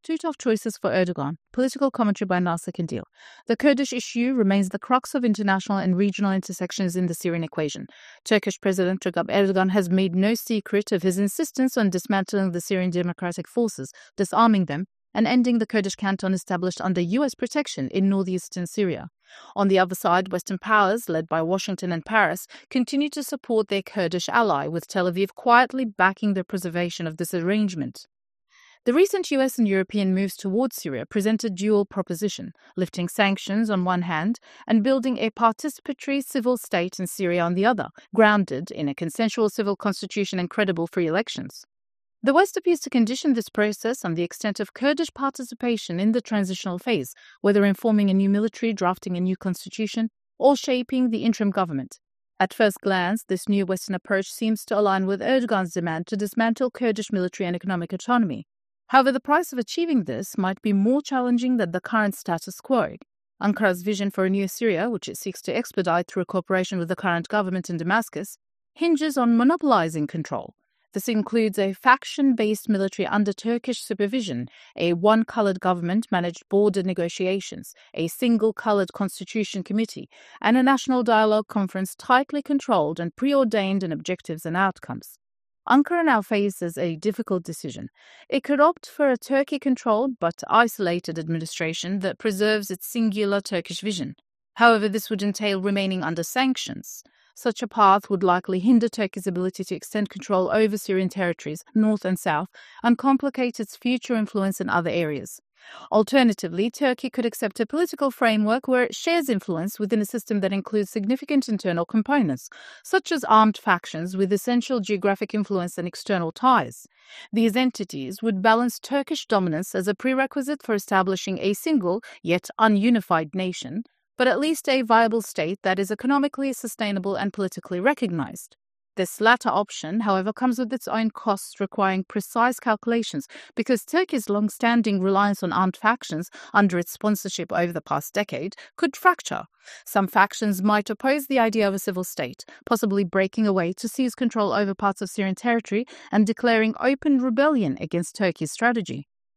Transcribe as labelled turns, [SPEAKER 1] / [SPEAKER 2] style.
[SPEAKER 1] two tough choices for Erdogan. Political commentary by Nasser Kandil. The Kurdish issue remains the crux of international and regional intersections in the Syrian equation. Turkish President Recep Erdogan has made no secret of his insistence on dismantling the Syrian Democratic Forces, disarming them, and ending the Kurdish canton established under U.S. protection in northeastern Syria. On the other side, Western powers, led by Washington and Paris, continue to support their Kurdish ally, with Tel Aviv quietly backing the preservation of this arrangement. The recent US and European moves towards Syria present a dual proposition, lifting sanctions on one hand and building a participatory civil state in Syria on the other, grounded in a consensual civil constitution and credible free elections. The West appears to condition this process on the extent of Kurdish participation in the transitional phase, whether in forming a new military, drafting a new constitution, or shaping the interim government. At first glance, this new Western approach seems to align with Erdogan's demand to dismantle Kurdish military and economic autonomy. However, the price of achieving this might be more challenging than the current status quo. Ankara's vision for a new Syria, which it seeks to expedite through cooperation with the current government in Damascus, hinges on monopolizing control. This includes a faction-based military under Turkish supervision, a one-colored government-managed border negotiations, a single-colored constitution committee, and a national dialogue conference tightly controlled and preordained in objectives and outcomes. Ankara now faces a difficult decision. It could opt for a Turkey-controlled but isolated administration that preserves its singular Turkish vision. However, this would entail remaining under sanctions. Such a path would likely hinder Turkey's ability to extend control over Syrian territories, north and south, and complicate its future influence in other areas. Alternatively, Turkey could accept a political framework where it shares influence within a system that includes significant internal components, such as armed factions with essential geographic influence and external ties. These entities would balance Turkish dominance as a prerequisite for establishing a single, yet ununified nation, but at least a viable state that is economically sustainable and politically recognized. This latter option, however, comes with its own costs, requiring precise calculations because Turkey's long-standing reliance on armed factions under its sponsorship over the past decade could fracture. Some factions might oppose the idea of a civil state, possibly breaking away to seize control over parts of Syrian territory and declaring open rebellion against Turkey's strategy.